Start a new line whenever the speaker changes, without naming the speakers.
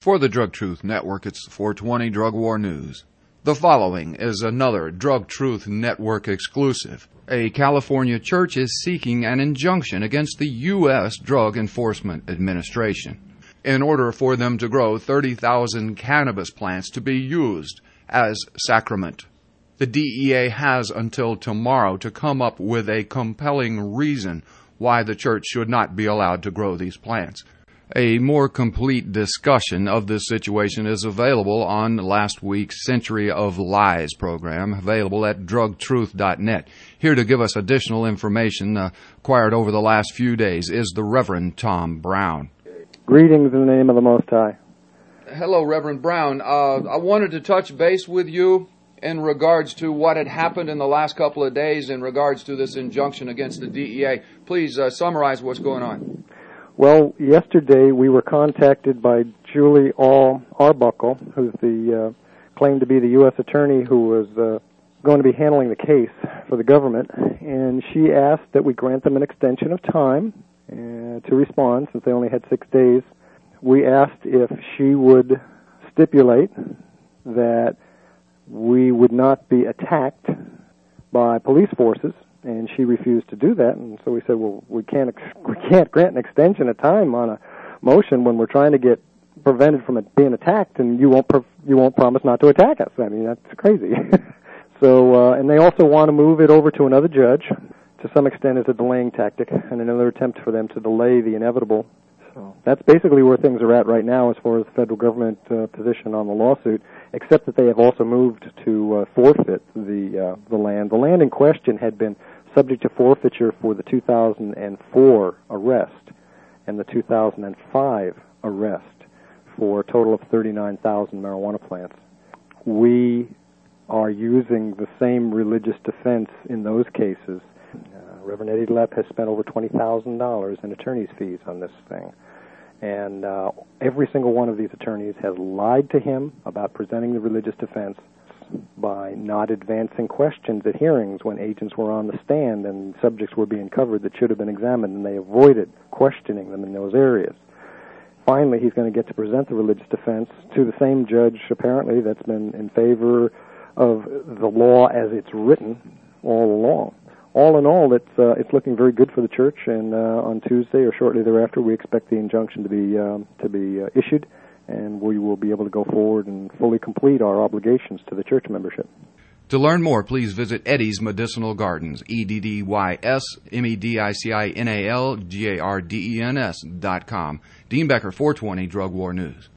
For the Drug Truth Network, it's 420 Drug War News. The following is another Drug Truth Network exclusive. A California church is seeking an injunction against the U.S. Drug Enforcement Administration in order for them to grow 30,000 cannabis plants to be used as sacrament. The DEA has until tomorrow to come up with a compelling reason why the church should not be allowed to grow these plants. A more complete discussion of this situation is available on last week's Century of Lies program, available at drugtruth.net. Here to give us additional information acquired over the last few days is the Reverend Tom Brown.
Greetings in the name of the Most High.
Hello, Reverend Brown. I wanted to touch base with you in regards to what had happened in the last couple of days in regards to this injunction against the DEA. Please summarize what's going on.
Well, yesterday we were contacted by Julie Arbuckle, who's claimed to be the U.S. attorney who was going to be handling the case for the government, and she asked that we grant them an extension of time to respond since they only had 6 days. We asked if she would stipulate that we would not be attacked by police forces, and she refused to do that. And so we said, well, we can't grant an extension of time on a motion when we're trying to get prevented from being attacked, and you won't promise not to attack us. I mean, that's crazy. So, and they also want to move it over to another judge. To some extent, as a delaying tactic and another attempt for them to delay the inevitable. So that's basically where things are at right now as far as the federal government position on the lawsuit, except that they have also moved to forfeit the land. The land in question had been subject to forfeiture for the 2004 arrest and the 2005 arrest for a total of 39,000 marijuana plants. We are using the same religious defense in those cases. Reverend Eddie Lepp has spent over $20,000 in attorney's fees on this thing. And every single one of these attorneys has lied to him about presenting the religious defense by not advancing questions at hearings when agents were on the stand and subjects were being covered that should have been examined, and they avoided questioning them in those areas. Finally, he's going to get to present the religious defense to the same judge, apparently, that's been in favor of the law as it's written all along. All in all, it's looking very good for the church, and on Tuesday or shortly thereafter, we expect the injunction to be issued, and we will be able to go forward and fully complete our obligations to the church membership.
To learn more, please visit Eddie's Medicinal Gardens, EDDYSMEDICINALGARDENS.com. Dean Becker, 420 Drug War News.